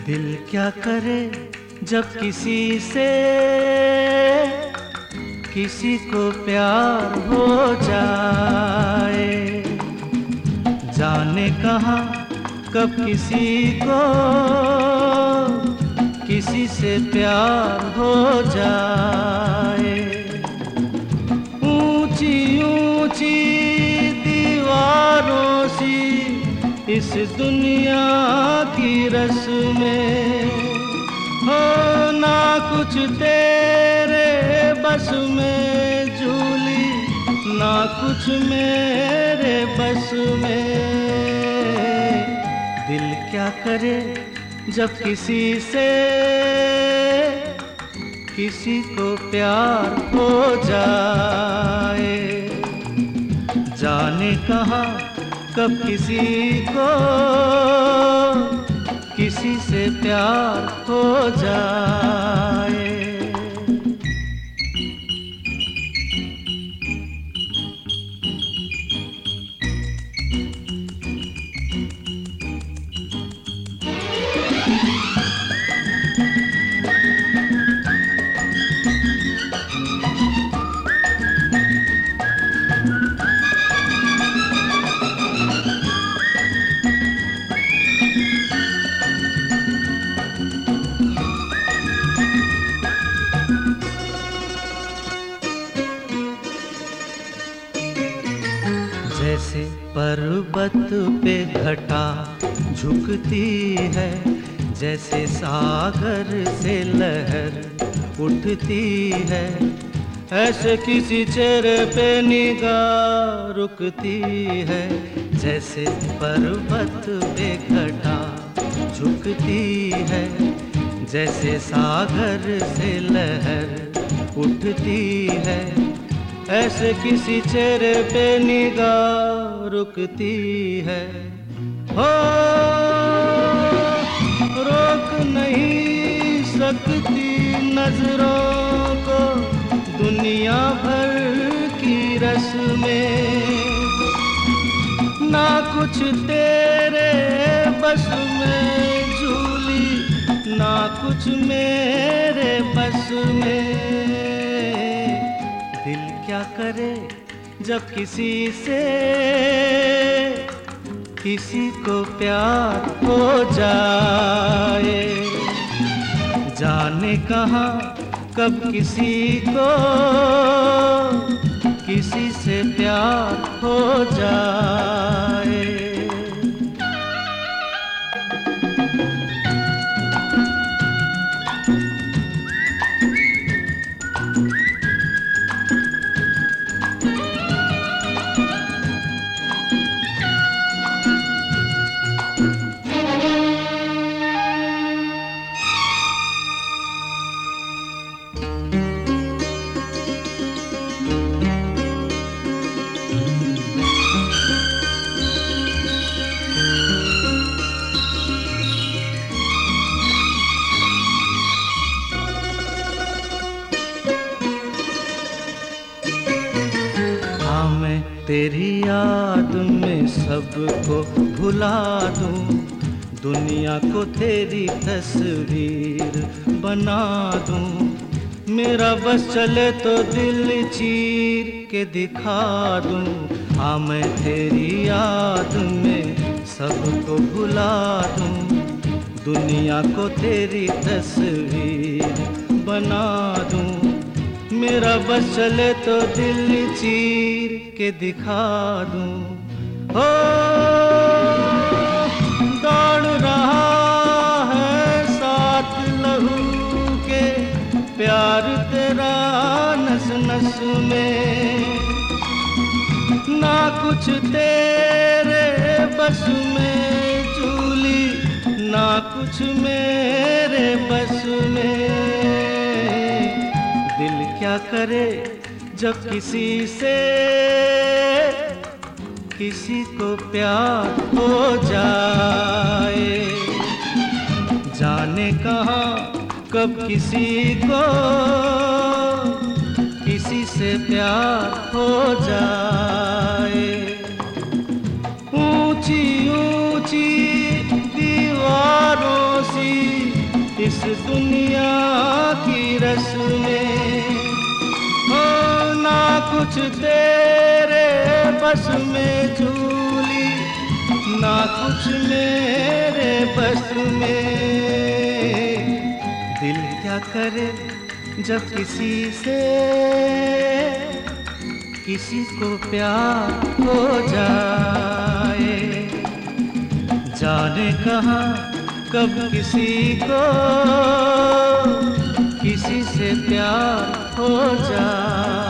दिल क्या करे जब किसी से किसी को प्यार हो जाए, जाने कहाँ कब किसी को किसी से प्यार हो जाए। ऊंची ऊंची दीवारों सी इस दुनिया की रस्में हो, ना कुछ तेरे बस में झूली, ना कुछ मेरे बस में। दिल क्या करे जब किसी से किसी को प्यार हो जाए, जाने कहाँ कब किसी को किसी से प्यार हो जाए। जैसे पर्वत पे घटा झुकती है, जैसे सागर से लहर उठती है, ऐसे किसी चेहरे पे निगाह रुकती है। जैसे पर्वत पे घटा झुकती है, जैसे सागर से लहर उठती है, ऐसे किसी चेहरे पे निगाह रुकती है। हो रोक नहीं सकती नजरों को दुनिया भर की रस्में, ना कुछ तेरे बस में झूली, ना कुछ मेरे बस में। दिल क्या करे जब किसी से किसी को प्यार हो जाए, जाने कहाँ कब किसी को किसी से प्यार हो जाए। तेरी याद में सबको भुला दूं, दुनिया को तेरी तस्वीर बना दूं। मेरा बस चले तो दिल चीर के दिखा दूं। हाँ मैं तेरी याद में सबको भुला दूं, दुनिया को तेरी तस्वीर बना दूं। मेरा बस चले तो दिल चीर के दिखा दूं। हो दौड़ रहा है साथ लहू के प्यार तेरा नस नस में, ना कुछ तेरे बस में झूली, ना कुछ मेरे बस में। दिल क्या करे जब किसी से किसी को प्यार हो जाए, जाने कहाँ कब किसी को किसी से प्यार हो जाए। ऊंची ऊंची दीवारों सी इस दुनिया की रस्में। हो ना कुछ तेरे बस में झूली, ना कुछ मेरे बस में। दिल क्या करे जब किसी से किसी को प्यार हो जाए। जाने कहाँ कब किसी को किसी से प्यार हो जाए।